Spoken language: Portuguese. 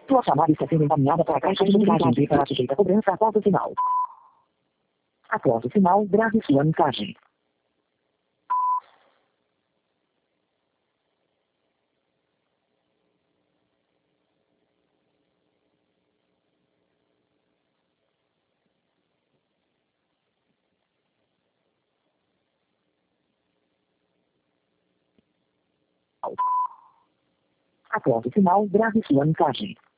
Sua chamada está sendo encaminhada para a caixa de mensagens e será sujeita a cobrança após o sinal. Após o sinal, grave sua mensagem. Após o sinal, grave sua mensagem.